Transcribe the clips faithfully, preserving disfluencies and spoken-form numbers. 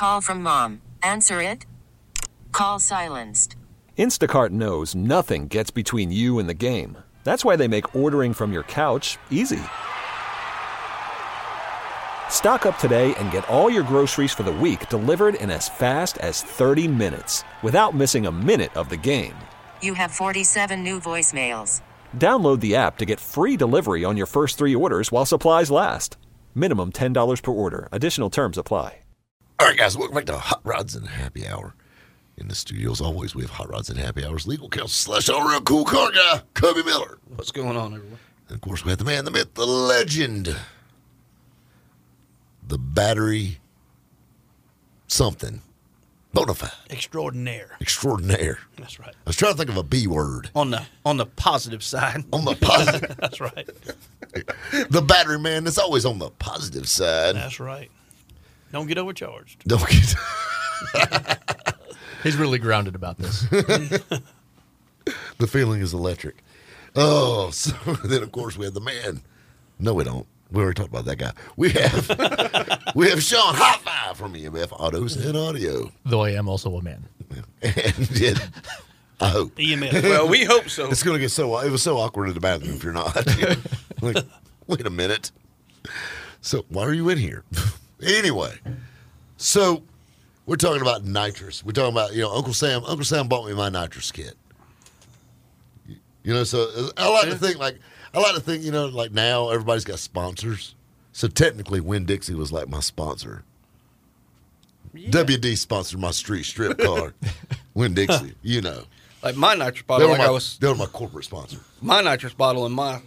Call from mom. Answer it. Call silenced. Instacart knows nothing gets between you and the game. That's why they make ordering from your couch easy. Stock up today and get all your groceries for the week delivered in as fast as thirty minutes without missing a minute of the game. You have forty-seven new voicemails. Download the app to get free delivery on your first three orders while supplies last. Minimum ten dollars per order. Additional terms apply. All right, guys, welcome back to Hot Rods and Happy Hour. In the studio, as always, we have Hot Rods and Happy Hour's legal counsel slash all-around cool car guy, Cubby Miller. What's going on, everyone? And, of course, we have the man, the myth, the legend, the battery something. Bonafide. Extraordinaire. Extraordinaire. That's right. I was trying to think of a B word. On the on the positive side. On the positive. That's right. The battery man that's always on the positive side. That's right. Don't get overcharged. Don't get... He's really grounded about this. The feeling is electric. Oh, so then, of course, we have the man. No, we don't. We already talked about that guy. We have we have Sean Hot Five from E M F Autos and Audio. Though I am also a man. And yeah, I hope. E M F. Well, we hope so. It's going to get so, it was so awkward in the bathroom if you're not. Like, wait a minute. So, why are you in here? Anyway, so we're talking about nitrous. We're talking about, you know, Uncle Sam. Uncle Sam bought me my nitrous kit. You know, so I like to think like, I like to think, you know, like now everybody's got sponsors. So technically, Winn-Dixie was like my sponsor. Yeah. W D sponsored my street strip car. Winn-Dixie, you know. Like my nitrous They bottle, were, like my, I was, they were my corporate sponsor. my nitrous bottle in my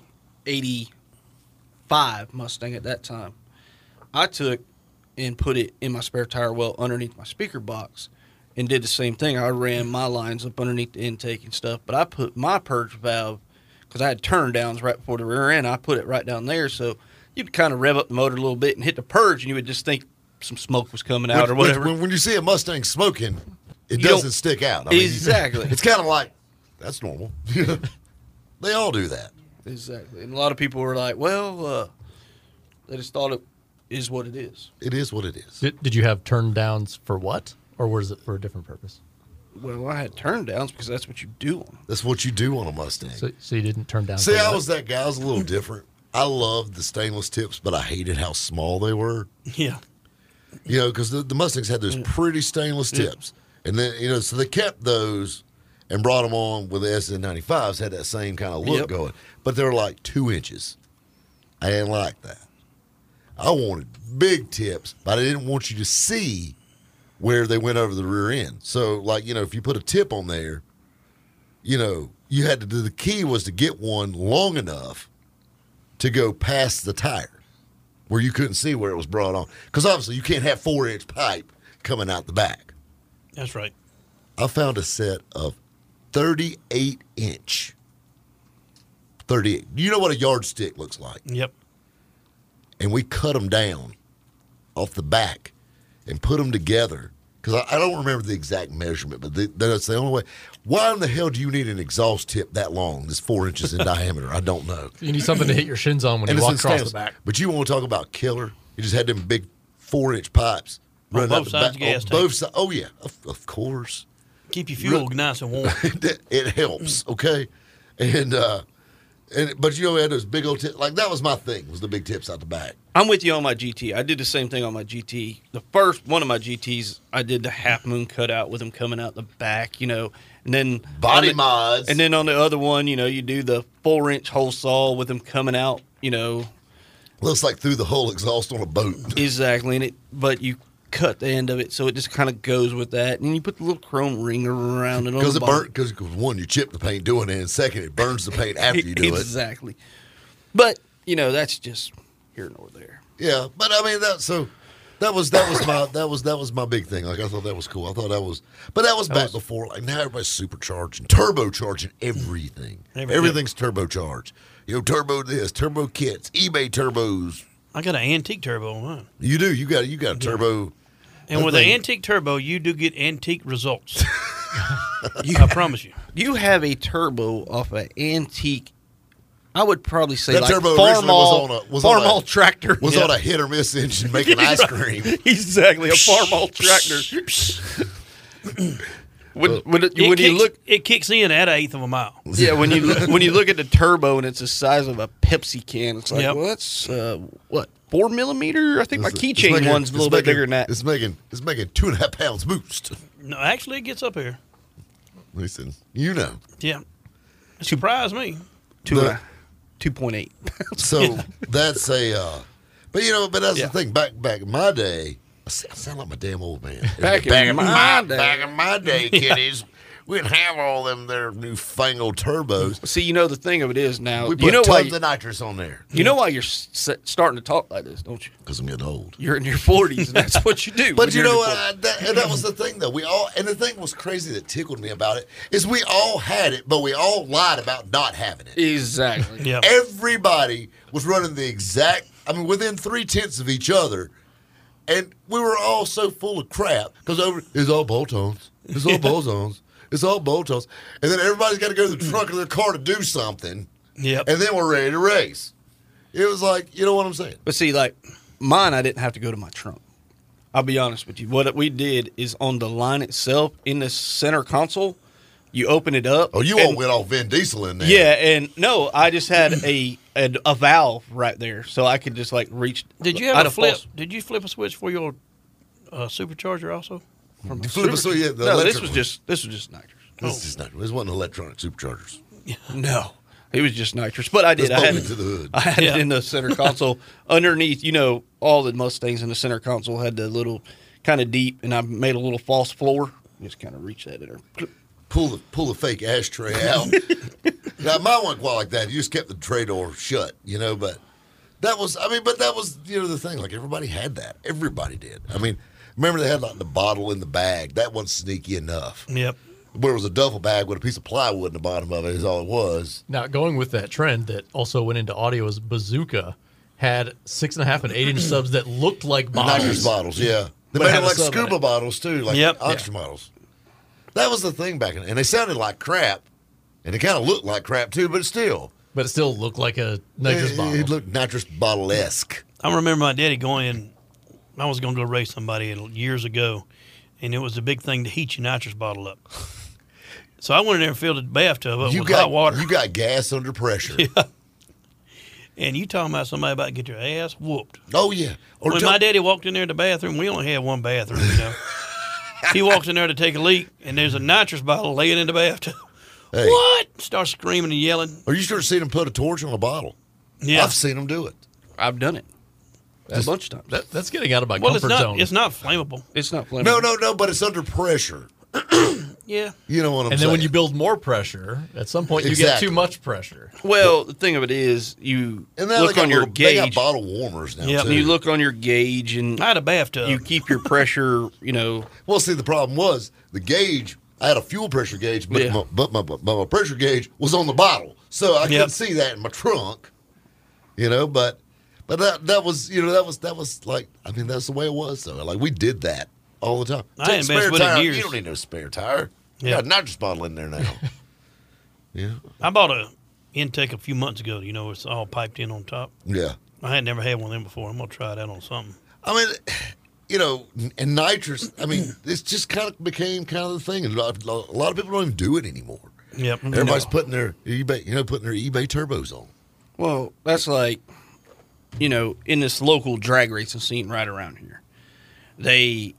eighty-five Mustang at that time, I took and put it in my spare tire well underneath my speaker box and did the same thing. I ran my lines up underneath the intake and stuff, but I put my purge valve, because I had turn downs right before the rear end, I put it right down there, so you'd kind of rev up the motor a little bit and hit the purge, and you would just think some smoke was coming out When, or whatever. When, when you see a Mustang smoking, it You doesn't don't- stick out. I mean, Exactly. it's kind of like, that's normal. They all do that. Exactly. And a lot of people were like, well, uh, they just thought it is what it is. It is what it is. Did, did you have turn downs for what? Or was it for a different purpose? Well, I had turn downs because that's what you do on them. That's what you do on a Mustang. So, so you didn't turn down See, for I what? was that guy. I was a little different. I loved the stainless tips, but I hated how small they were. Yeah. You know, because the, the Mustangs had those pretty stainless tips. And then, you know, so they kept those and brought them on with the S N ninety-fives, had that same kind of look Yep. going. But they were like two inches. I didn't like that. I wanted big tips, but I didn't want you to see where they went over the rear end. So, like, you know, if you put a tip on there, you know, you had to do, the key was to get one long enough to go past the tire where you couldn't see where it was brought on. Because obviously you can't have four inch pipe coming out the back. That's right. I found a set of thirty-eight inch. thirty-eight. You know what a yardstick looks like? Yep. And we cut them down off the back and put them together. Because I, I don't remember the exact measurement, but the, that's the only way. Why in the hell do you need an exhaust tip that long, that's four inches in diameter? I don't know. You need something to hit your shins on when And you it's walk in across the stainless. back. But you want to talk about killer? You just had them big four-inch pipes On running both out the sides back. of the gas on tank. both sides. Oh, yeah, of, of course. Keep your fuel Really? nice and warm. It helps, okay? And, uh, and but you know, we had those big old tips. Like, that was my thing, was the big tips out the back. I'm with you on my G T. I did the same thing on my G T. The first one of my G Ts, I did the half moon cutout with them coming out the back, you know, and then Body on the, mods. and then on the other one, you know, you do the four inch hole saw with them coming out, you know, Looks like through the whole exhaust on a boat. exactly. And it, but you cut the end of it, so it just kind of goes with that, and you put the little chrome ring around it on Because the it bottom. burnt. Because one, you chip the paint doing it, and second, it burns the paint after you do it. Exactly. But you know, that's just here nor there. Yeah, but I mean that. So that was that was my that was that was my big thing. Like I thought that was cool. I thought that was, but that was back before. Like now everybody's supercharging, turbocharging everything. Everything. Everything's turbocharged. You know, turbo this, turbo kits, eBay turbos. I got an antique turbo on mine. You do. You got you got a turbo. And that with thing- an antique turbo, you do get antique results. I promise you. You have a turbo off an antique I would probably say That like turbo farm originally was all, on a- was farm on a- all tractor. Was Yeah. on a hit or miss engine making ice cream. exactly a farm all tractor. when when, it, It when kicks, you look, it kicks in at an eighth of a mile. yeah, when you look, when you look at the turbo and it's the size of a Pepsi can, it's like, Yep. well, that's uh, what four millimeter. I think my It's keychain making- one's a it's little bit making- bigger than that. It's making it's making two and a half pounds boost. No, actually, it gets up here. Listen, you know. Yeah, it surprised me. Two The- and a- two point eight. So that's a, uh, but you know, but that's Yeah. the thing. Back back in my day, I s- I sound like my damn old man. Back in my day. back in my day, kiddies, we didn't have all them their newfangled turbos. See, you know the thing of it is now. We put you know why tons you, of nitrous on there you know why you're s- starting to talk like this, don't you? because I'm getting old. You're in your forties, and that's what you do. But when you you're in know your what? I, that, and that was the thing, though. We all, and the thing was crazy that tickled me about it is we all had it, but we all lied about not having it. forties. Exactly. Yeah, Everybody was running the exact, I mean, within three tenths of each other. And we were all so full of crap because over it's all bolt-ons. It's all bolt-ons. It's all bolt-ons. And then everybody's got to go to the trunk of their car to do something. yep. And then we're ready to race. It was like, you know what I'm saying? But see, like mine, I didn't have to go to my trunk. I'll be honest with you. What we did is on the line itself in the center console, you open it up. Oh, you and- all went all Vin Diesel in there. Yeah, and no, I just had a, a a valve right there, so I could just like reach. Did you I have had a flip? false- Did you flip a switch for your uh, supercharger also? from You flip it so you had the no, this electric was one. just this was just nitrous. This is not, this wasn't electronic superchargers. No, it was just nitrous. But I did. Let's I had poke into the hood. I had Yeah. it in the center console underneath. You know, all the Mustangs in the center console had the little kind of deep, and I made a little false floor. Just kind of reach that in there. Pull the pull the fake ashtray out. Now mine wasn't quite like that. You just kept the tray door shut, you know. But that was, I mean, but that was, you know, the thing. Like everybody had that. Everybody did. I mean, remember they had like the bottle in the bag. That wasn't sneaky enough. Yep. Where it was a duffel bag with a piece of plywood in the bottom of it is all it was. Now, going with that trend that also went into audio is Bazooka had six and a half and eight inch subs that looked like bottles. Nitrous bottles, yeah. They But made had them a like sub in scuba it. bottles too, like Yep. oxygen bottles. That was the thing back then, and they sounded like crap, and they kind of looked like crap too, but still, But it still looked like a nitrous it, bottle. it looked nitrous bottle esque. I remember my daddy going in. I was going to go race somebody years ago, and it was a big thing to heat your nitrous bottle up. So I went in there and filled the bathtub up You with got hot water. you got gas under pressure. And you talking about somebody about to get your ass whooped. Oh yeah. Or When jump- my daddy walked in there to the bathroom, we only had one bathroom, you know. He walked in there to take a leak, and there's a nitrous bottle laying in the bathtub. Hey. What? Starts screaming and yelling. Or you should have seen them put a torch on a bottle. Yeah. I've seen them do it. I've done it a bunch of times. That, that's getting out of my Well, it's comfort not. zone. It's not flammable. it's not flammable. No, no, no, but it's under pressure. Yeah. You know what I'm and saying? then when you build more pressure, at some point you Exactly. get too much pressure. Well, the thing of it is, you and now look they got on your little, they got gauge. bottle warmers now Yep. too. You look on your gauge, and I had a bathtub. you keep your pressure. You know, Well, see, the problem was the gauge. I had a fuel pressure gauge, but, Yeah. my, but, my, but my pressure gauge was on the bottle, so I couldn't Yep. see that in my trunk. You know, but but that that was you know that was that was like I mean that's the way it was though. Like we did that all the time. I Take ain't a spare messed with it in tire. years. You don't need no spare tire. You Yeah. got a nitrous bottle in there now. yeah, I bought a intake a few months ago. You know, it's all piped in on top. yeah. I had never had one of them before. I'm gonna try that on something. I mean, you know, and nitrous. I mean, it's just kind of became kind of the thing, and a lot, a lot of people don't even do it anymore. Yep. Everybody's No. putting their eBay, you know, putting their eBay turbos on. well, that's like, you know, in this local drag racing scene right around here, they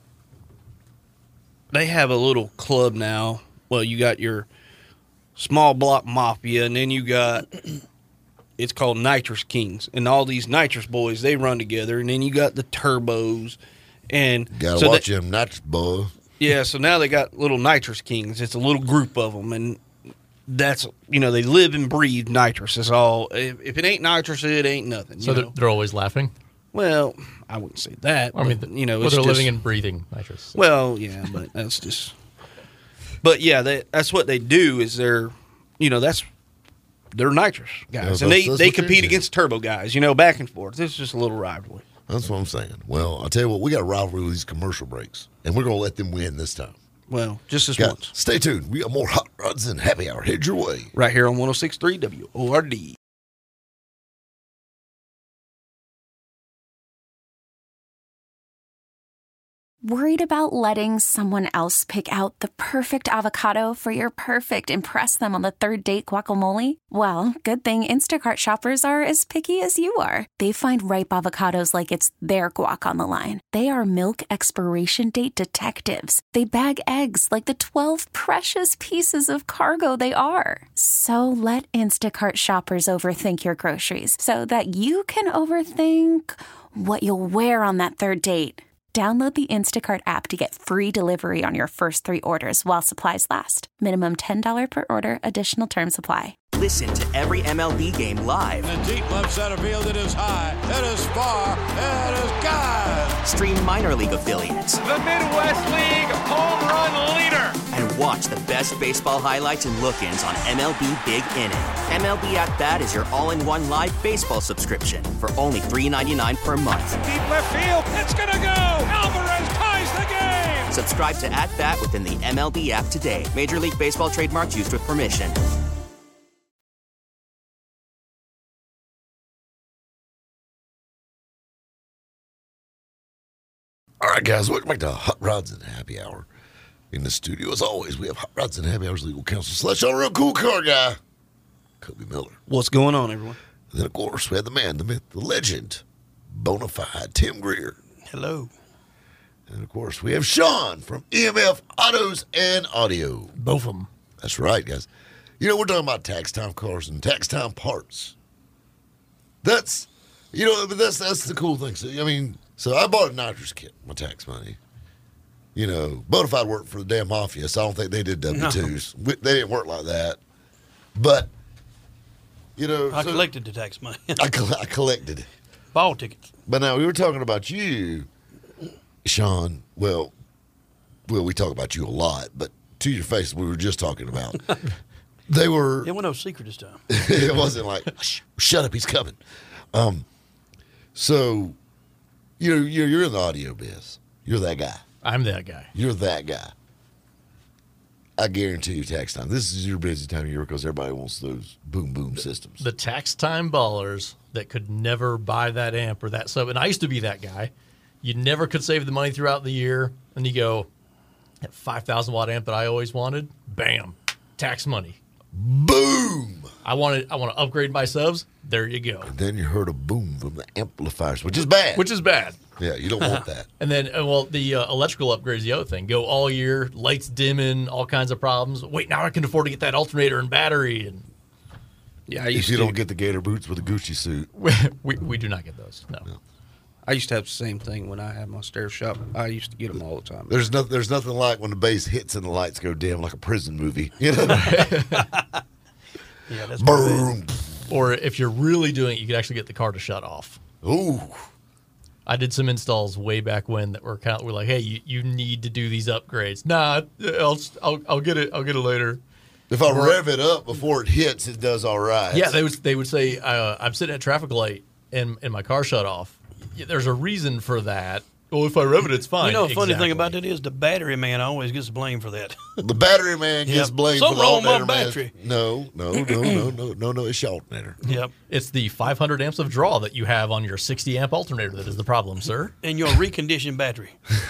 they have a little club now. Well, you got your small block mafia, and then you got it's called Nitrous Kings, and all these nitrous boys they run together, and then you got the turbos, and Gotta so watch they- them nitrous boy. yeah, so now they got little Nitrous Kings. It's a little group of them, and that's you know they live and breathe nitrous. It's all if, if it ain't nitrous, it ain't nothing. So you they're, know? they they're always laughing. Well, I wouldn't say that. I mean, but, you know, well, it's they're just, living and breathing nitrous. well, yeah, but that's just. But yeah, they, that's what they do. Is they're, you know, that's they're nitrous guys, Yeah, and they that's- that's they what compete they do. against turbo guys. You know, back and forth. It's just a little rivalry. That's what I'm saying. Well, I'll tell you what, we got a rivalry with these commercial breaks, and we're going to let them win this time. Well, just this Got- once, stay tuned. We got more hot rods and happy hour. Head your way. right here on one oh six point three W O R D. Worried about letting someone else pick out the perfect avocado for your perfect impress them on the third date guacamole? Well, good thing Instacart shoppers are as picky as you are. They find ripe avocados like it's their guac on the line. They are milk expiration date detectives. They bag eggs like the twelve precious pieces of cargo they are. So let Instacart shoppers overthink your groceries so that you can overthink what you'll wear on that third date. Download the Instacart app to get free delivery on your first three orders while supplies last. Minimum ten dollars per order. Additional terms apply. Listen to every M L B game live. In the deep left center field, it is high, it is far, it is gone. Stream minor league affiliates. The Midwest League home run leader. And watch the best baseball highlights and look-ins on M L B Big Inning. M L B At Bat is your all-in-one live baseball subscription for only three dollars and ninety-nine cents per month. Deep left field, it's gonna go. Alvarez ties the game. Subscribe to At Bat within the M L B app today. Major League Baseball trademarks used with permission. All right, guys, welcome back to Hot Rods and Happy Hour. In the studio, as always, we have Hot Rods and Happy Hour's legal counsel slash all real cool car guy, Kobe Miller. What's going on, everyone? And then, of course, we have the man, the myth, the legend, Bonafide Tim Greer. Hello. And, of course, we have Sean from E M F Autos and Audio. Both of them. That's right, guys. You know, we're talking about tax time cars and tax time parts. That's, you know, but that's that's the cool thing. So, I mean, so I bought a nitrous kit, my tax money. You know, Bonafide worked for the damn mafia, so I don't think they did W twos. No. They didn't work like that. But, you know. I so collected the tax money. I, coll- I collected it. Ball tickets. But now we were talking about you, Sean. Well, well, we talk about you a lot, but to your face, we were just talking about. They were. It wasn't no secret this time. It wasn't like, Shh, shut up, he's coming. Um, so, you know, you're, you're in the audio biz. You're that guy. I'm that guy. You're that guy. I guarantee you tax time. This is your busy time of year because everybody wants those boom boom systems. The tax time ballers that could never buy that amp or that sub. And I used to be that guy. You never could save the money throughout the year. And you go, that five thousand watt amp that I always wanted, bam, tax money. Boom! I wanted, I want to upgrade my subs. There you go. And then you heard a boom from the amplifiers, which is bad. Which is bad. Yeah, you don't want that. And then, uh, well, the uh, electrical upgrade is the other thing. Go all year, lights dimming, all kinds of problems. Wait, now I can afford to get that alternator and battery. And yeah, I if used you to, don't get the gator boots with a Gucci suit. we, we, we do not get those, no. no. I used to have the same thing when I had my stair shop. I used to get them all the time. There's nothing. There's nothing like when the bass hits and the lights go dim, like a prison movie. You know. Yeah, that's boom. Or if you're really doing it, you could actually get the car to shut off. Ooh. I did some installs way back when that were kind of, were like, hey, you, you need to do these upgrades. Nah, I'll, I'll I'll get it. I'll get it later. If I rev it up before it hits, it does all right. Yeah, they would they would say uh, I'm sitting at a traffic light and and my car shut off. There's a reason for that. Well, if I rev it, it's fine. You know, the funny exactly. thing about that is the battery man always gets blamed for that. The battery man gets Yep. blamed Something for the wrong with my alternator battery. man. No, no, no, no, no, no, no. It's your alternator. Yep. It's the five hundred amps of draw that you have on your sixty amp alternator that is the problem, sir. And your reconditioned battery.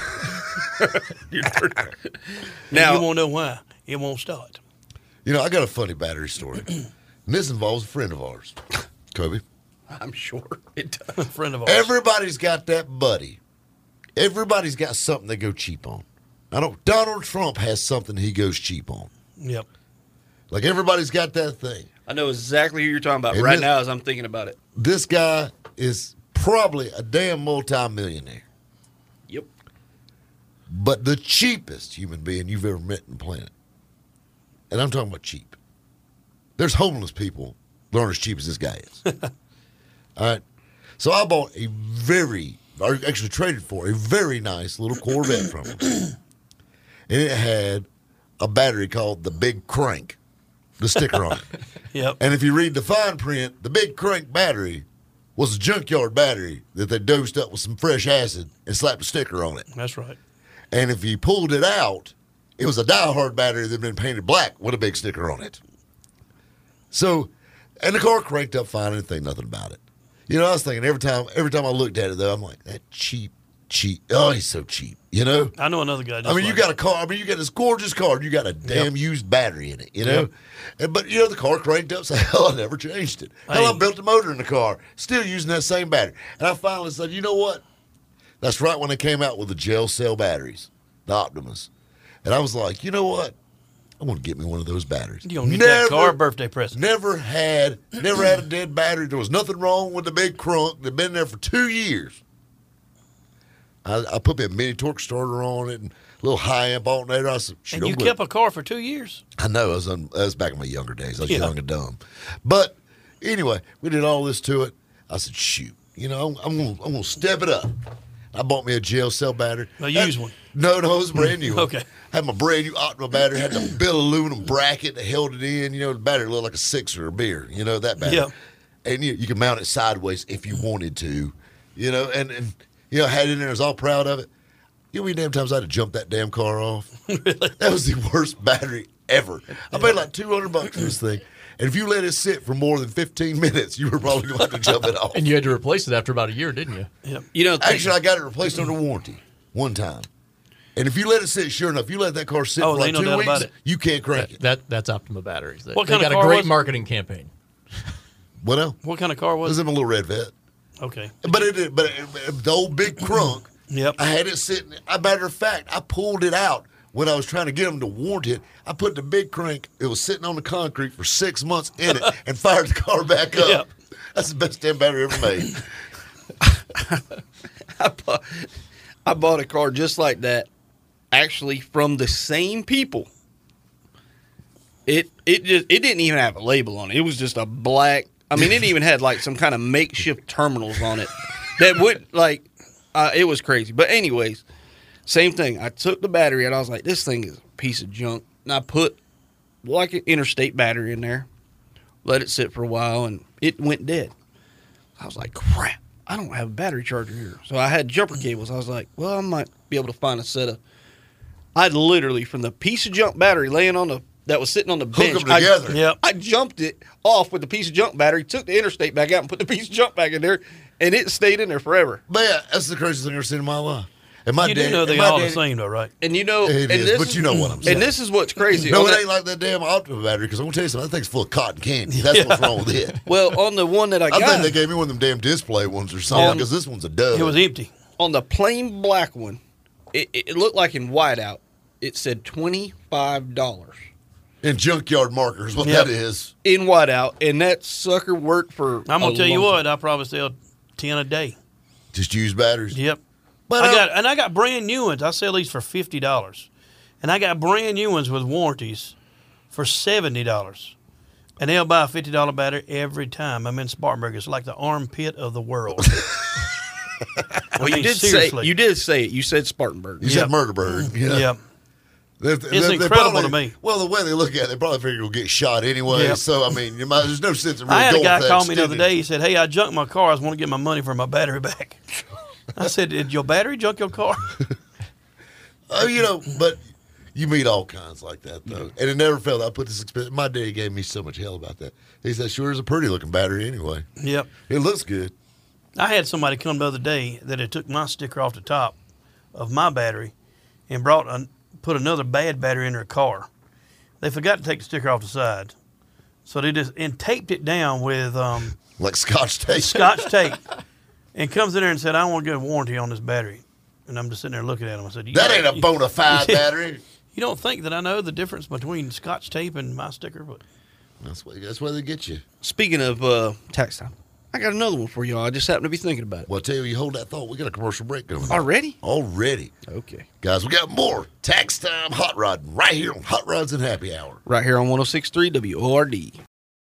Now- you won't know why. It won't start. You know, I got a funny battery story. And this involves a friend of ours, Kobe. I'm sure it does. A friend of ours. Everybody's got that buddy. Everybody's got something they go cheap on. I know Donald Trump has something he goes cheap on. Yep. Like everybody's got that thing. I know exactly who you're talking about And right this- now as I'm thinking about it. This guy is probably a damn multimillionaire, Yep. but the cheapest human being you've ever met on the planet. And I'm talking about cheap. There's homeless people that aren't as cheap as this guy is. All right. So I bought a very, or actually traded for a very nice little Corvette from him. And it had a battery called the Big Crank, the sticker on it. Yep. And if you read the fine print, the Big Crank battery was a junkyard battery that they dosed up with some fresh acid and slapped a sticker on it. That's right. And if you pulled it out, it was a die-hard battery that had been painted black with a big sticker on it. So, and the car cranked up fine and didn't think nothing about it. You know, I was thinking every time every time I looked at it, though, I'm like, that cheap cheap. Oh, he's so cheap. You know. I know another guy. I mean, like you got a car. I mean, you got this gorgeous car. You got a damn yep. used battery in it. You know. Yep. And, but you know the car cranked up. So hell, I never changed it. Hell, hey. I built the motor in the car, still using that same battery. And I finally said, you know what? That's right when they came out with the gel cell batteries, the Optimus. And I was like, you know what? I want to get me one of those batteries. You don't need that car birthday present. Never had, never had a dead battery. There was nothing wrong with the big crunk. They've been there for two years. I, I put me a mini torque starter on it and a little high amp alternator. I said, and you kept a car for two years. I know. I was, on, I was back in my younger days. I was yeah. young and dumb. But anyway, we did all this to it. I said, shoot, you know, I'm, I'm going I'm to step it up. I bought me a gel cell battery. A used one? No, no, it was a brand new one. Okay. Had my brand new Optima battery. Had the bill aluminum bracket that held it in. You know, the battery looked like a sixer or a beer. You know, that battery. Yeah. And you, you can mount it sideways if you wanted to. You know, and, and you know, I had it in there. I was all proud of it. You know how many damn times I had to jump that damn car off? Really? That was the worst battery ever. I paid like two hundred bucks for this thing. And if you let it sit for more than fifteen minutes, you were probably going to have to jump it off. And you had to replace it after about a year, didn't you? Yep. You know, actually, I got it replaced under warranty one time. And if you let it sit, sure enough, you let that car sit oh, for like no two doubt weeks, about it. you can't crank that, it. That That's Optima batteries. They, what they kind got of car a great was marketing campaign. What else? What kind of car It was was it? in a little red vet. Okay. But it, but it, the old big crunk. Yep. I had it sitting. As a matter of fact, I pulled it out when I was trying to get them to warranty it. I put the big crank. It was sitting on the concrete for six months in it and fired the car back up. Yep. That's the best damn battery ever made. I bought, I bought a car just like that, actually from the same people. It it just it didn't even have a label on it. It was just a black. I mean, it even had like some kind of makeshift terminals on it that would like. Uh, it was crazy. But anyways, same thing. I took the battery and I was like, this thing is a piece of junk. And I put like an interstate battery in there, let it sit for a while, and it went dead. I was like, crap, I don't have a battery charger here. So I had jumper cables. I was like, well, I might be able to find a set of. I literally, from the piece of junk battery laying on the, that was sitting on the bench. Hook them together. I, yep. I jumped it off with the piece of junk battery, took the interstate back out and put the piece of junk back in there, and it stayed in there forever. Man, that's the craziest thing I've ever seen in my life. And my you daddy, do know they my all daddy, the same, though, right? And you know, it and is, this but is, you know what I'm saying. And this is what's crazy. No, On it that- ain't like that damn Optima battery, because I'm going to tell you something. That thing's full of cotton candy. That's Yeah. what's wrong with it. Well, on the one that I I got, think they gave me one of them damn display ones or something, Um, because this one's a dud. It was empty. on the plain black one, it, it looked like in whiteout, it said twenty-five dollars. In junkyard markers, what Yep. that is. In whiteout, and that sucker worked for. I'm gonna a tell you long what, I probably sell ten a day. Just use batteries. Yep. But I I- got and I got brand new ones. I sell these for fifty dollars, and I got brand new ones with warranties for seventy dollars. And they'll buy a fifty dollar battery every time. I'm in Spartanburg. It's like the armpit of the world. I Well, you mean, did seriously. say you did say it. You said Spartanburg. You Yep. said murder bird. You know? Yep. They're, It's they're, incredible probably, to me. Well, the way they look at it, they probably figure you'll get shot anyway. Yep. So, I mean, you might, there's no sense in really I had a going guy for that call me the other extended- day. He said, "Hey, I junked my car. I want to get my money for my battery back." I said, "Did your battery junk your car?" Oh, you know, but you meet all kinds like that, though. And it never failed. I put this expense. My daddy gave me so much hell about that. He said, sure is a pretty looking battery anyway. Yep. It looks good. I had somebody come the other day that had took my sticker off the top of my battery and brought a, put another bad battery in their car. They forgot to take the sticker off the side, so they just and taped it down with um, Like Scotch tape. Scotch tape, and comes in there and said, "I want to get a warranty on this battery." And I'm just sitting there looking at him. I said, That ain't a you- bona fide battery. You don't think that I know the difference between Scotch tape and my sticker, but That's why, that's why they get you. Speaking of uh, tax time, I got another one for y'all. I just happened to be thinking about it. Well, I tell you, you hold that thought. We got a commercial break going. Already? Already. Okay. Guys, we got more Tax Time Hot Rod right here on Hot Rods and Happy Hour. Right here on one oh six point three W O R D.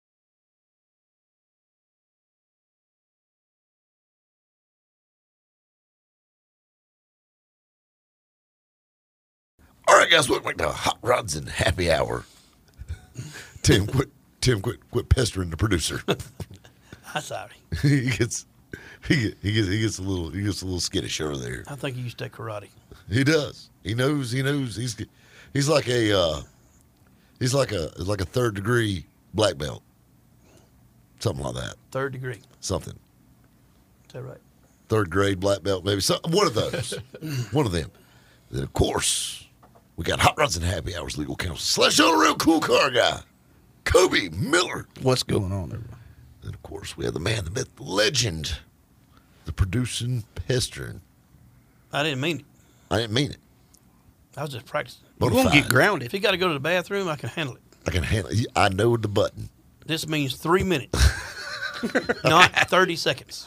All right, guys, welcome back to Hot Rods and Happy Hour. Tim, quit. Tim, quit. Quit pestering the producer. I'm sorry. he gets, he gets, he gets, he gets a little, he gets a little skittish over there. I think he used to take karate. He does. He knows. He knows. He's, he's like a, uh, he's like a, like a third degree black belt, something like that. Third degree. Something. Is that right? third grade black belt, maybe some, one of those, one of them. Then of course we got Hot Rods and Happy Hours legal counsel slash all around cool car guy, Kobe Miller. What's going on there? Then of course we have the man, the myth, the legend, the producing pestering. I didn't mean it. I didn't mean it. I was just practicing. You're going to get If grounded. you got to go to the bathroom, I can handle it. I can handle it. I know the button. This means three minutes, not thirty seconds.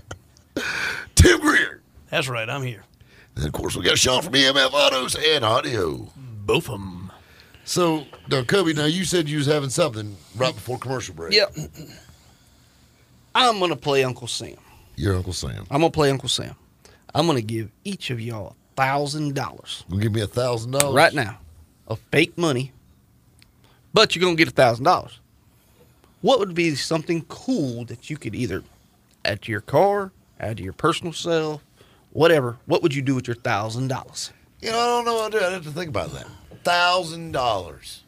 Tim Greer. That's right. I'm here. And of course we got Sean from E M F Autos and Audio. Both of them. So, now, Kobe, now you said you was having something right before commercial break. Yep. I'm going to play Uncle Sam. Your Uncle Sam. I'm going to play Uncle Sam. I'm going to give each of y'all one thousand dollars. You give me one thousand dollars? Right now. Of fake money. But you're going to get one thousand dollars. What would be something cool that you could either add to your car, add to your personal self, whatever? What would you do with your one thousand dollars? You know, I don't know what to do. I'd have to think about that. one thousand dollars.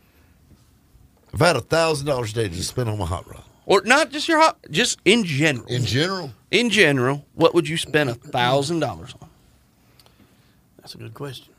If I had one thousand dollars a day to spend on my hot rod. Or not just your hot, just in general. In general? In general, what would you spend one thousand dollars on? That's a good question.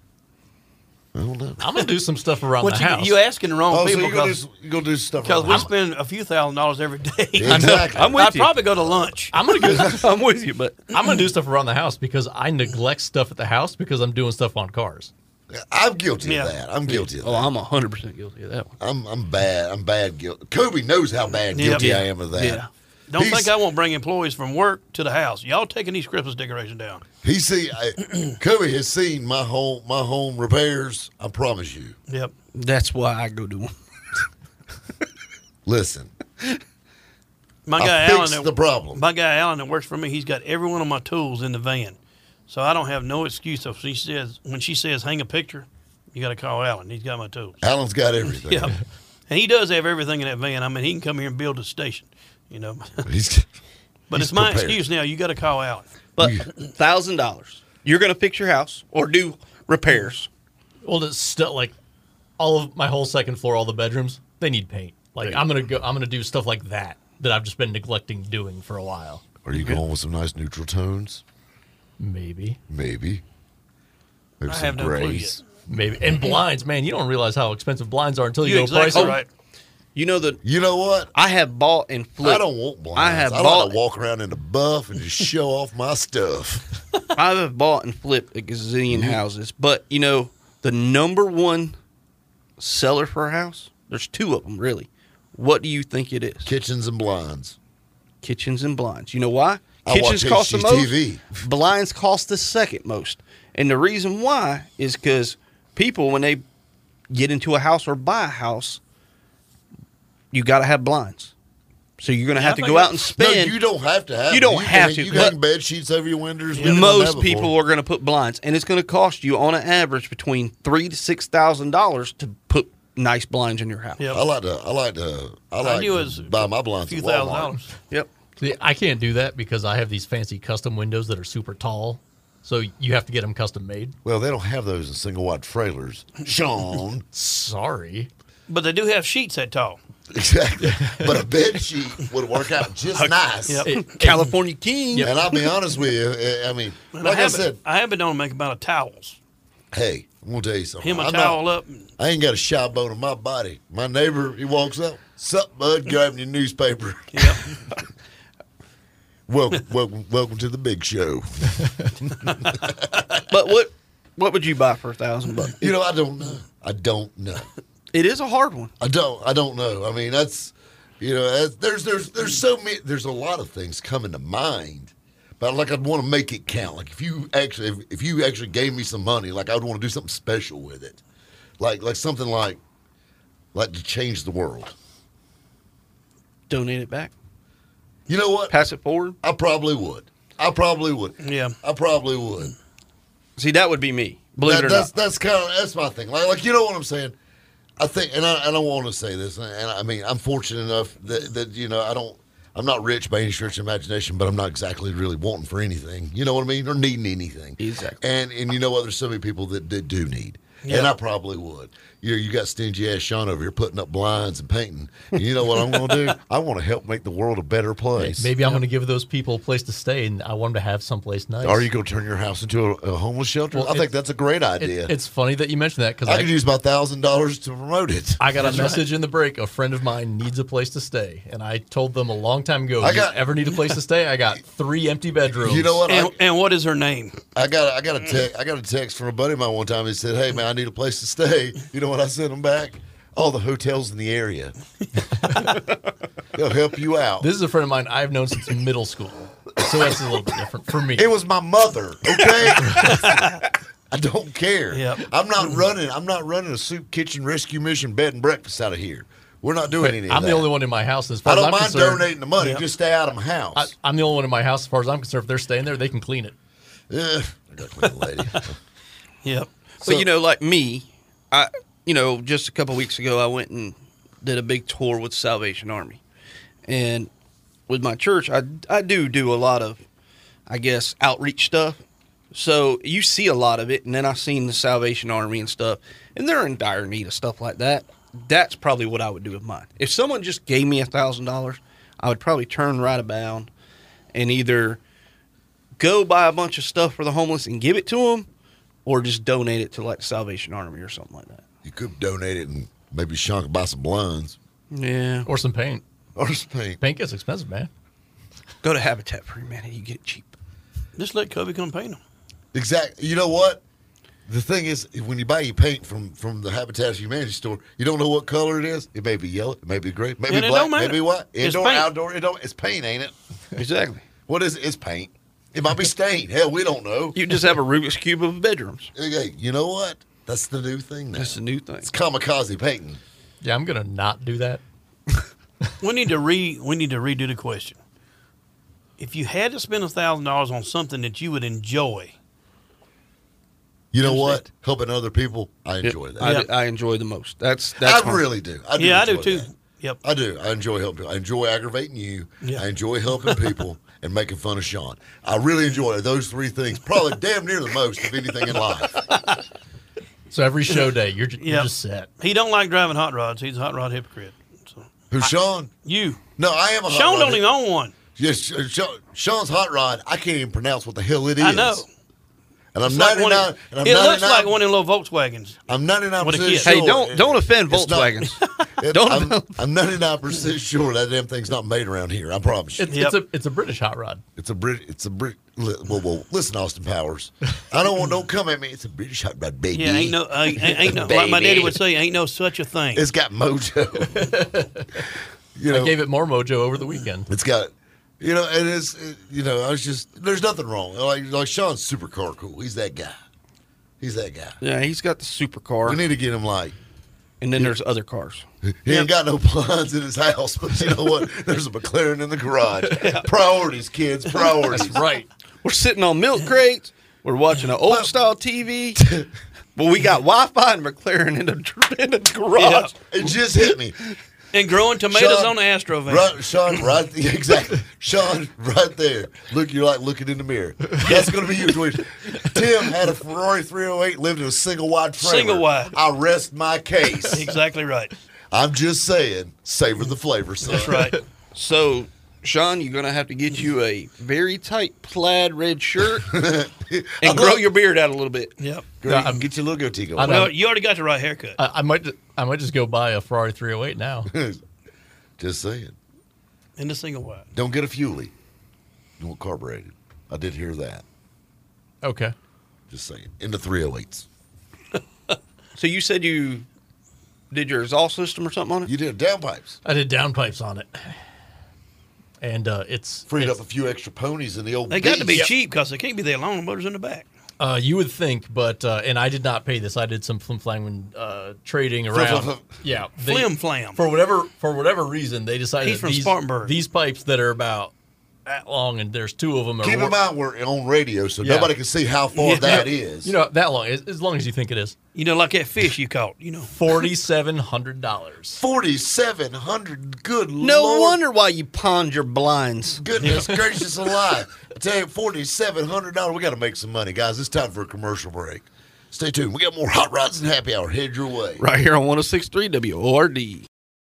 I don't know. I'm going to do some stuff around What the you, house. you asking the wrong Oh, so people you're going because to do stuff because around we the house. spend a few thousand dollars every day. Exactly. I'm with I'd you. probably go to lunch. I'm going to go. I'm with you, but I'm going to do stuff around the house because I neglect stuff at the house because I'm doing stuff on cars. I'm guilty Yeah. of that. I'm guilty of that. oh, I'm one hundred percent guilty of that one. I'm I'm bad. I'm bad guilty. Kobe knows how bad Yeah. guilty Yeah. I am of that. Yeah. Don't He's- think I won't bring employees from work to the house. Y'all taking these Christmas decorations down. He see I, Kobe has seen my home my home repairs. I promise you. Yep. That's why I go do them. Listen, My I guy fixed Alan, that, the problem. my guy Alan that works for me, he's got every one of my tools in the van, so I don't have no excuse. If she says when she says hang a picture, you got to call Alan. He's got my tools. Alan's got everything. Yeah, and he does have everything in that van. I mean, he can come here and build a station, you know. He's, But he's it's my prepared. excuse now. You got to call Alan. But one thousand dollars. You're going to fix your house or do repairs. Well, it's still like all of my whole second floor, all the bedrooms, they need paint. Like I'm gonna go, I'm gonna do stuff like that that I've just been neglecting doing for a while. Are you going with some nice neutral tones? Maybe, Maybe. Maybe I some have no clue grays. yet. maybe. And blinds, man, you don't realize how expensive blinds are until you, You go exactly price. right. You know that You know what? I have bought and flipped. I don't want blinds. I have I bought. like to walk around in the buff and just show off my stuff. I have bought and flipped a gazillion houses, but you know the number one seller for a house. There's two of them really. What do you think it is? Kitchens and blinds. Kitchens and blinds. You know why? I Kitchens watch cost the H most. G T V. Blinds cost the second most. And the reason why is because people, when they get into a house or buy a house, you got to have blinds. So you're going to Yeah, have I to think go out and that's- No, spend. you don't have to have You them. don't can have hang- to, You but- can hang bed sheets over your windows. We've done Most that people before. are going to put blinds, and it's going to cost you on an average between three to six thousand dollars to put nice blinds in your house. Yep. I like to. I like to. I like knew it to was buy my a blinds few at thousand Walmart. dollars. Yep. See, I can't do that because I have these fancy custom windows that are super tall. So you have to get them custom made. Well, they don't have those in single wide trailers. Sean. Sorry. But they do have sheets that tall. Exactly. But a bed sheet would work out just nice. Yep. It- California King. And I'll be honest with you. I- I mean, And like I, have said, been, I have been known to make about a towels. hey, I'm gonna tell you something. Him a I'm towel not, up. I ain't got a shy bone in my body. My neighbor, he walks up. Sup, bud? Grabbing your newspaper. Yep. welcome, welcome, welcome to the big show. But what what would you buy for a thousand bucks? You know, I don't know. I don't know. It is a hard one. I don't. I don't know. I mean, that's you know, that's, there's there's there's so many. There's a lot of things coming to mind, but like I'd want to make it count. Like if you actually if, if you actually gave me some money, like I would want to do something special with it, like like something like like to change the world. Donate it back. You know what? Pass it forward. I probably would. I probably would. Yeah. I probably would. See, that would be me. Believe That- it or that's not. that's kind of that's my thing. Like like you know what I'm saying. I think, and I, and I want to say this, and I mean, I'm fortunate enough that, that you know I don't, I'm not rich by any stretch of imagination, but I'm not exactly really wanting for anything. You know what I mean, or needing anything. Exactly. And and you know what? There's so many people that, that do need. Yeah. And I probably would. You you got stingy ass Sean over here putting up blinds and painting. And you know what I'm going to do? I want to help make the world a better place. Maybe I'm going to give those people a place to stay, and I want them to have someplace nice. Are you going to turn your house into a, a homeless shelter? Well, I think that's a great idea. It, it's funny that you mentioned that because I, I could use my thousand dollars to promote it. I got That's a message right. in the break. A friend of mine needs a place to stay, and I told them a long time ago. I got- you ever need a place to stay? I got three empty bedrooms. You know what? And, I, and what is her name? I got I got a text I got a text from a buddy of mine one time. He said, "Hey man, I need a place to stay." You know what I sent him back? All the hotels in the area. They'll help you out. This is a friend of mine I've known since middle school, so that's a little bit different for me. It was my mother. Okay. I don't care. Yep. I'm not running. I'm not running a soup kitchen rescue mission bed and breakfast out of here. We're not doing But any of I'm that. the only one in my house as far I don't as I'm mind concerned. donating the money. Yep. Just stay out of my house. I, I'm the only one in my house as far as I'm concerned. If they're staying there, they can clean it. Yeah, I got a clean lady. Yep. But you know, like me, I you know, just a couple weeks ago, I went and did a big tour with Salvation Army, and with my church, I I do do a lot of, I guess, outreach stuff. So you see a lot of it, and then I seen the Salvation Army and stuff, and they're in dire need of stuff like that. That's probably what I would do with mine. If someone just gave me a thousand dollars, I would probably turn right about and either go buy a bunch of stuff for the homeless and give it to them, or just donate it to like the Salvation Army or something like that. You could donate it and maybe Sean could buy some blinds Yeah. Or some paint. or some paint. Paint gets expensive, man. Go to Habitat for Humanity. You get it cheap. Just let Cubby come paint them. Exactly. You know what? The thing is, when you buy your paint from, from the Habitat for Humanity store, you don't know what color it is. It may be yellow, it may be gray, maybe And it black, don't matter. maybe white. It's Indoor, paint. outdoor, it don't. It's paint, ain't it? Exactly. What is it? It's paint. It might be stained. Hell, we don't know. You just have a Rubik's Cube of bedrooms. Hey, you know what? That's the new thing now. That's the new thing. It's kamikaze painting. Yeah, I'm gonna not do that. We need to re we need to redo the question. If you had to spend a thousand dollars on something that you would enjoy, You know what? Helping other people, I enjoy that. I, Yeah. I enjoy the most. That's that's I my- really do. I do yeah, I do enjoy too. that. Yep. I do. I enjoy helping people. I enjoy aggravating you. Yeah. I enjoy helping people and making fun of Sean. I really enjoy those three things. Probably damn near the most of anything in life. So every show day, you're, ju- you're Yep. just set. He don't like driving hot rods. He's a hot rod hypocrite. So Who's Sean? you, No, I am a hot Sean, rod. don't even own one. Yes, Sh- Sh- Sean's hot rod. I can't even pronounce what the hell it is. I know. And I'm It's like one ninety-nine. of- and I'm it looks ninety-nine like one of them little Volkswagens. I'm ninety-nine with a percent kid. sure. Hey, don't don't offend it's not- Volkswagens. it- Don't I'm, offend- I'm ninety-nine percent sure that damn thing's not made around here. I promise you. It's, Yep. it's a it's a British hot rod. It's a Brit. It's a Brit. li- Whoa, whoa. Listen, Austin Powers. I don't want. Don't come at me. It's a British hot rod, baby. Yeah, ain't no, uh, ain't, ain't no. Like my daddy would say, ain't no such a thing. It's got mojo. you know, I gave it more mojo over the weekend. it's got. You know, and it's. It, you know, I was just. There's nothing wrong. Like like Sean's super car cool. He's that guy. He's that guy. Yeah, he's got the supercar, We need to get him like. and then there's other cars. He ain't got no blinds in his house, but you know what? There's a McLaren in the garage. Priorities, kids. Priorities. That's right. We're sitting on milk crates. We're watching an old style T V. But we got Wi-Fi and McLaren in the in the garage. It just hit me. and growing tomatoes Sean, on the Astro van. Right, Sean, right, exactly. Sean, right there. Look, you're like looking in the mirror. That's going to be your tweet. Tim had a Ferrari three oh eight, lived in a single wide frame. Single wide. I rest my case. Exactly right. I'm just saying, savor the flavor, son. That's right. So, Sean, you're going to have to get you a very tight plaid red shirt and grow your beard out a little bit. Yep. Girl, you can get your little goatee going. I know. Well, you already got the right haircut. I, I might ju- I might just go buy a Ferrari three oh eight now. Just saying. In the single wide. Don't get a Fuelie. You want carbureted. I did hear that. Okay. Just saying. In the three oh eights. So you said you did your exhaust system or something on it? You did downpipes. I did downpipes on it, and uh, it's Freed it's, up a few extra ponies in the old They got to be beast. cheap because they can't be that long. The motor's in the back. Uh, you would think, but uh, and I did not pay this. I did some flim flam uh, trading around. flam. Yeah, they- Flim flam. For whatever for whatever reason, they decided He's that from these, Spartanburg. these pipes that are about that long, and there's two of them. Are Keep wor- in mind we're on radio, so Yeah. nobody can see how far Yeah. that is. You know that long, as, as long as you think it is. You know, like that fish you caught, you know. Forty-seven hundred dollars. forty-seven hundred. Good No Lord. wonder why you pawned your blinds. Goodness gracious alive. I tell you, forty-seven hundred dollars. We got to make some money, guys. It's time for a commercial break. Stay tuned. We got more Hot Rods and Happy Hour headed your way. Right here on one oh six point three W O R D.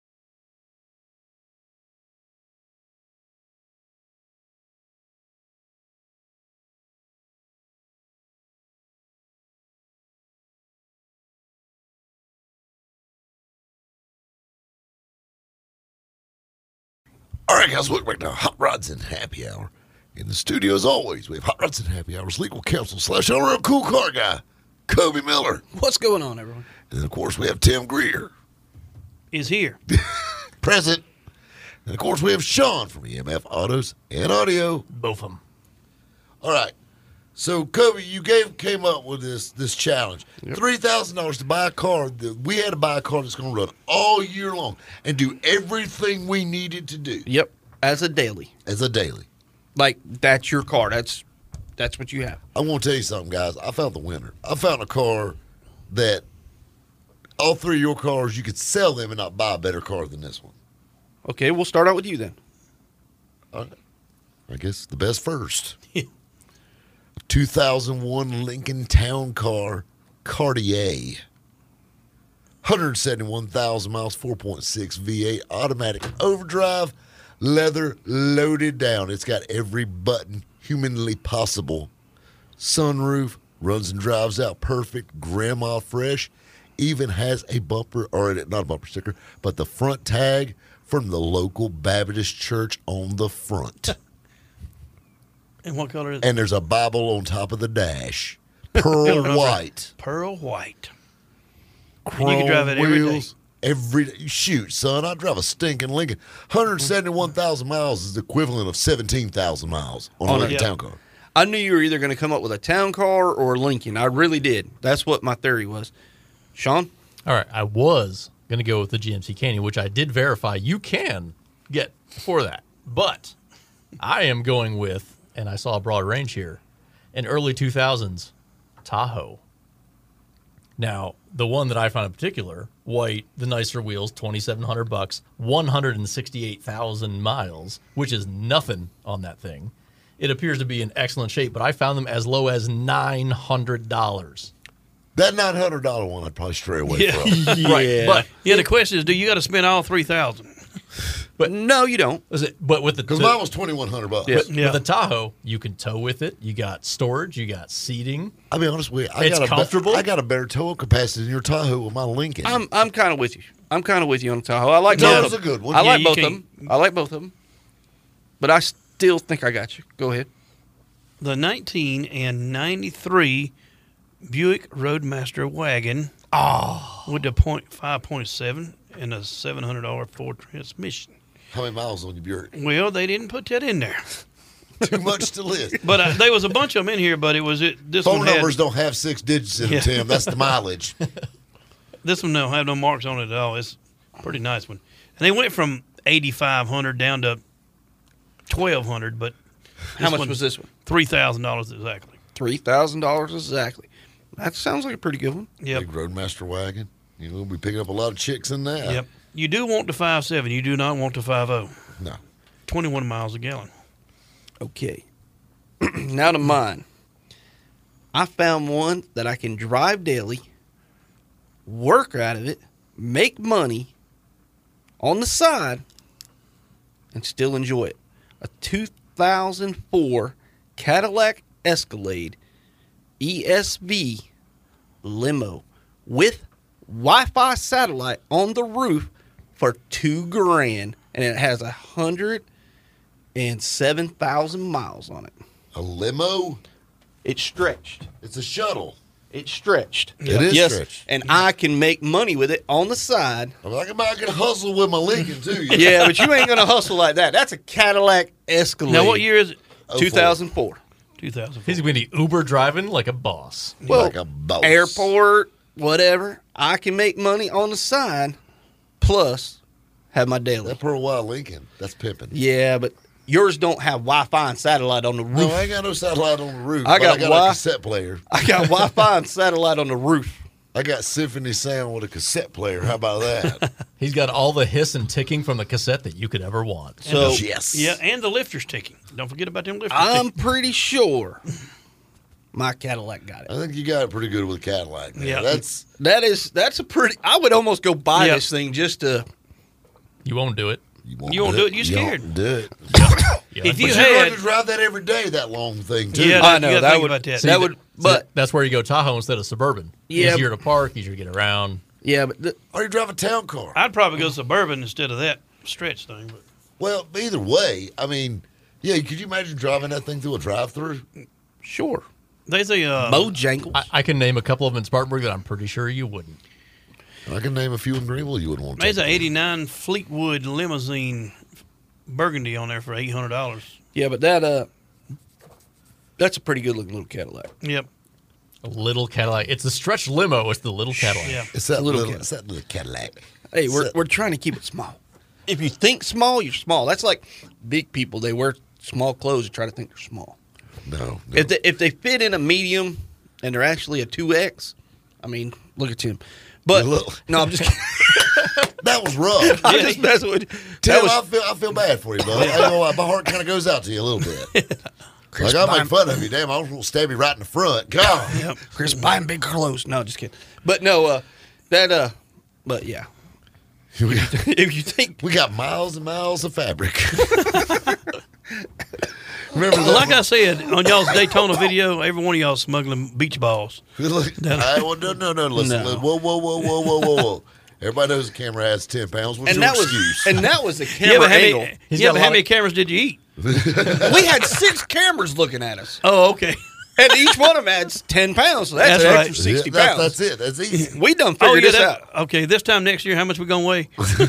All right, guys, welcome back to Hot Rods and Happy Hour. In the studio, as always, we have Hot Rods and Happy Hour's legal counsel slash all-around cool car guy, Kobe Miller. What's going on, everyone? And then, of course, we have Tim Greer. Is here. Present. And, of course, we have Sean from E M F Autos and Audio. Both of them. All right. So, Kobe, you gave came up with this this challenge. Yep. three thousand dollars to buy a car. That we had to buy a car that's going to run all year long and do everything we needed to do. Yep, as a daily. As a daily. Like, that's your car. That's that's what you have. I want to tell you something, guys. I found the winner. I found a car that all three of your cars, you could sell them and not buy a better car than this one. Okay, we'll start out with you then. All right. I guess the best first. two thousand one Lincoln Town Car Cartier. one hundred seventy-one thousand miles, four point six V eight, automatic overdrive, leather loaded down. It's got every button humanly possible. Sunroof, runs and drives out perfect, grandma fresh, even has a bumper, or not a bumper sticker, but the front tag from the local Baptist church on the front. And what color is it? And there's a Bible on top of the dash. Pearl white. Pearl white. Chrome And you can drive it every day. wheels. Every day. Shoot, son, I drive a stinking Lincoln. one hundred seventy-one thousand miles is the equivalent of seventeen thousand miles on a On a- Lincoln yeah. Town Car. I knew you were either going to come up with a town car or a Lincoln. I really did. That's what my theory was. Sean? All right, I was going to go with the G M C Canyon, which I did verify you can get for that. But I am going with, and I saw a broad range here, an early two thousands Tahoe. Now, the one that I found in particular, white, the nicer wheels, twenty-seven hundred bucks, one hundred sixty-eight thousand miles, which is nothing on that thing. It appears to be in excellent shape, but I found them as low as nine hundred dollars. That nine hundred dollars one I'd probably stray away Yeah. from. Right, but Yeah, the question is, do you got to spend all three thousand? But no, you don't. is it? But with the Because the- mine was twenty-one hundred bucks. Yeah. With the Tahoe, you can tow with it. You got storage. You got seating. I'll be honest with you. I It's got a be- comfortable. I got a better towing capacity than your Tahoe with my Lincoln. I'm I'm kind of with you. I'm kind of with you on the Tahoe. I like Tahoe's both of a them. good one. I Yeah, like you both of can't- them. I like both of them. But I still think I got you. Go ahead. The nineteen and ninety-three Buick Roadmaster wagon oh. with the point five point seven and a seven hundred dollars Ford transmission. How many miles on your Buick? Well, they didn't put that in there. Too much to list. But uh, there was a bunch of them in here, but it was it. This Phone one had, numbers don't have six digits in them, Yeah. Tim. That's the mileage. This one don't have no marks on it at all. It's a pretty nice one. And they went from eighty-five hundred down to twelve hundred, but How much was this one? three thousand dollars exactly. Three thousand dollars exactly. That sounds like a pretty good one. Yep. Big Roadmaster wagon. You know, we'll be picking up a lot of chicks in that. Yep. You do want the five seven. You do not want the five oh. No. twenty-one miles a gallon. Okay. Now to mine. I found one that I can drive daily, work out of it, make money on the side, and still enjoy it. A two thousand four Cadillac Escalade E S V limo with Wi-Fi satellite on the roof for two grand, and it has a hundred and seven thousand miles on it. A limo? It's stretched. It's a shuttle. It's stretched. It is yes, stretched. and I can make money with it on the side. I mean, I can, I can hustle with my Lincoln, too. You Yeah, but you ain't gonna hustle like that. That's a Cadillac Escalade. Now, what year is it? two thousand four. two thousand four. He's going to be Uber driving like a boss. Well, like a boss. airport, whatever. I can make money on the side, plus have my daily. That Pearl White Lincoln, that's pimping. Yeah, but yours don't have Wi-Fi and satellite on the roof. No, I ain't got no satellite on the roof. I but got I got Wi- a cassette player. I got Wi-Fi and satellite on the roof. I got Symphony Sound with a cassette player. How about that? He's got all the hiss and ticking from the cassette that you could ever want. So yes. Yeah, and the lifter's ticking. Don't forget about them lifters. I'm ticking. pretty sure my Cadillac got it. I think you got it pretty good with Cadillac. Man. Yeah. That's That is that's a pretty. I would almost go buy Yeah. this thing just to. You won't do it. you won't, You won't do it, you scared. won't do it. Yeah, If you But had- you have to drive that every day. That long thing too. Yeah, I you know gotta that think would. about that. See, That th- would. so But that's where you go Tahoe instead of Suburban. Yeah. Easier to park, easier to get around. yeah, but the, Or you drive a town car. I'd probably go Suburban instead of that stretch thing. But Well, either way, I mean, yeah. Could you imagine driving that thing through a drive-through? sure. they say uh, Bojangles. I, I can name a couple of them in Spartanburg that I'm pretty sure you wouldn't. I can name a few in Greenville you wouldn't want to. there's take. an eighty-nine Fleetwood limousine Burgundy on there for eight hundred dollars. yeah, but that uh, that's a pretty good looking little Cadillac. Yep. A little Cadillac. It's the stretch limo. It's the little Cadillac. Yeah. It's that little little, Cadillac. it's that little Cadillac. Hey, we're So- we're trying to keep it small. If you think small, you're small. That's like big people. They wear small clothes and try to think they're small. No, no. If they if they fit in a medium and they're actually a two X, I mean, look at Tim. But You're little. no, I'm just kidding. that was rough. I'm just messing with you. Tim, That was, I feel I feel bad for you, bud. I ain't gonna lie, my heart kind of goes out to you a little bit. Like I make fun of you, damn. I was gonna stab you right in the front. God, Yep. Chris buying big clothes. No, just kidding. But no, uh, that uh, but yeah. we got, If you think we got miles and miles of fabric. Remember that? Like I said on y'all's Daytona video, every one of y'all smuggling beach balls. Look, I, well, no, no, no. Listen, No. listen. Whoa, whoa, whoa, whoa, whoa, whoa, whoa. Everybody knows the camera has ten pounds. What's and your that was excuse? and that was the Yeah, camera but how angle. many, He's yeah, got a but lot how many of- cameras did you eat? We had six cameras looking at us, Oh, okay. and each one of them adds ten pounds. So that's, That's an right. extra sixty Yeah, that- pounds. That's it. That's easy. We done figured Oh, yeah, this that, out. okay. This time next year, how much we gonna weigh?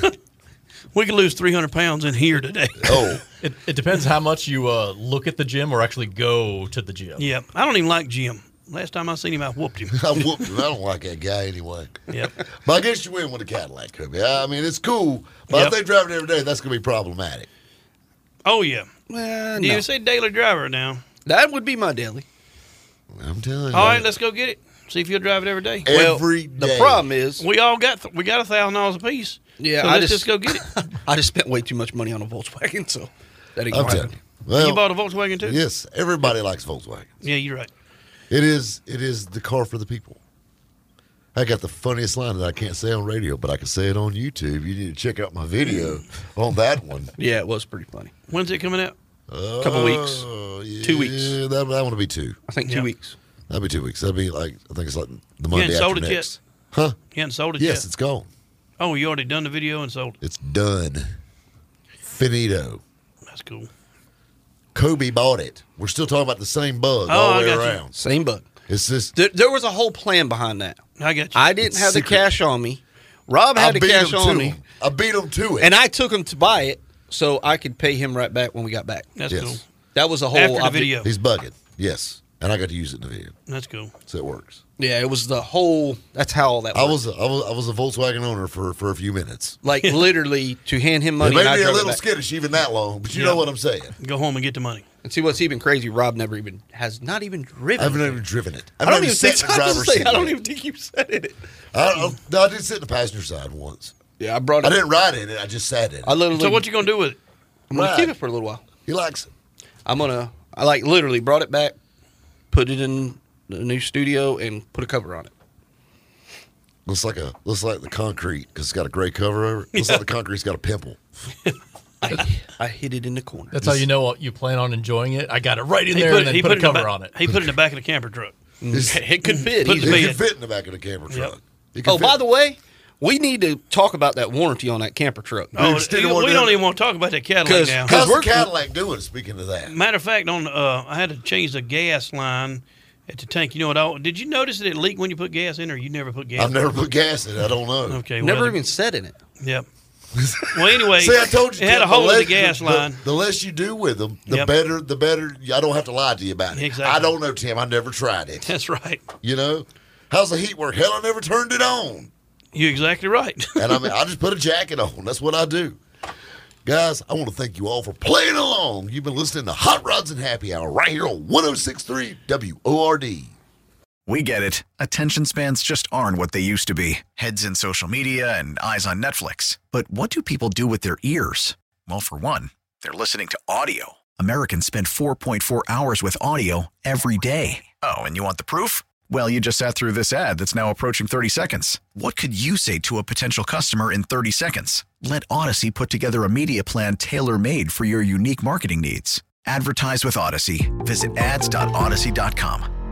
We could lose three hundred pounds in here today. Oh, It, it depends how much you uh, look at the gym or actually go to the gym. Yeah, I don't even like Jim. Last time I seen him, I whooped him. I whooped him. I don't like that guy anyway. Yep. But I guess you win with a Cadillac, Kirby. I mean, it's cool, but Yep. if they drive it every day, that's going to be problematic. Oh yeah. Well, Do no. you say daily driver now? That would be my daily. I'm telling you. All right, let's go get it. See if you'll drive it every day. Every well, day. the problem is, We all got th- we got a thousand dollars a piece. yeah, so I let's just, just go get it. I just spent way too much money on a Volkswagen, so that ain't I'm gonna telling happen. you. Well, You bought a Volkswagen too? yes, everybody likes Volkswagen. Yeah, you're right. It is. It is the car for the people. I got the funniest line that I can't say on radio, but I can say it on YouTube. You need to check out my video on that one. Yeah, it was pretty funny. When's it coming out? Uh, Couple weeks. yeah, Two weeks. That, that one will be two. I think two Yeah. weeks. That'll be two weeks. That'll be like I think it's like the You Monday hadn't after sold it next. yet? Huh? You hadn't sold it Yes, yet? it's gone. Oh, you already done the video and sold it. It's done. Finito. That's cool. Kobe bought it. We're still talking about the same bug Oh, all I the way got you. around. Same bug. It's just There, there was a whole plan behind that. I got you. I didn't It's have secret. the cash on me. Rob I had the beat cash him on to me, him. I beat him to it. and I took him to buy it so I could pay him right back when we got back. That's Yes. cool. That was a whole After the object- video. He's bugging. Yes, and I got to use it in the video, That's cool. so it works. Yeah, it was the whole. That's how all that. I worked. was, a, I was I was a Volkswagen owner for, for a few minutes. like literally to hand him It money. may and I be a drove it little back. skittish even that long, but you Yeah. know what I'm saying. Go home and get the money. And see what's even crazy? Rob never even has not even driven. I haven't it. even driven it. I don't even sat think. in the I, was driver's gonna say, seat I don't yet. even think you said it. I, I, no, I did sit in the passenger side once. Yeah, I brought it. I didn't ride in it. I just sat in it. I literally. So what you gonna do with it? I'm gonna Right. keep it for a little while. He likes it. I'm gonna. I like literally brought it back, put it in the new studio, and put a cover on it. Looks like a looks like the concrete because it's got a gray cover over it. Looks like the concrete's got a pimple. I, I hit it in the corner. That's how you know what you plan on enjoying it. I got it right in He there put, and then he put, a in the cover back- on it. He put it in the back of the camper truck. It could fit. Put It the easily. bed. can fit in the back of the camper Yep. truck. It can Oh, fit- by the way, we need to talk about that warranty on that camper truck. Oh, still you- wanna we do don't it? even want to talk about that Cadillac 'Cause- now. 'cause How's the we're- Cadillac doing? Speaking of that, Matter of fact, on uh, I had to change the gas line at the tank. You know what? I, did you notice that it leaked when you put gas in, or you never put gas? I've in? never put gas in it. I don't know. Okay, Never well, even said in it. Yep. Well, anyway, See, I told you it had a Tim, hole in the less- gas line. The, the less you do with them, the Yep. better. The better. I don't have to lie to you about it. Exactly. I don't know, Tim. I never tried it. That's right. You know, how's the heat work? Hell, I never turned it on. You're exactly right. And I mean, I just put a jacket on. That's what I do. Guys, I want to thank you all for playing along. You've been listening to Hot Rods and Happy Hour right here on one oh six point three W O R D. We get it. Attention spans just aren't what they used to be. Heads in social media and eyes on Netflix. But what do people do with their ears? Well, for one, they're listening to audio. Americans spend four point four hours with audio every day. Oh, and you want the proof? Well, you just sat through this ad that's now approaching thirty seconds. What could you say to a potential customer in thirty seconds? Let Odyssey put together a media plan tailor-made for your unique marketing needs. Advertise with Odyssey. Visit ads dot odyssey dot com.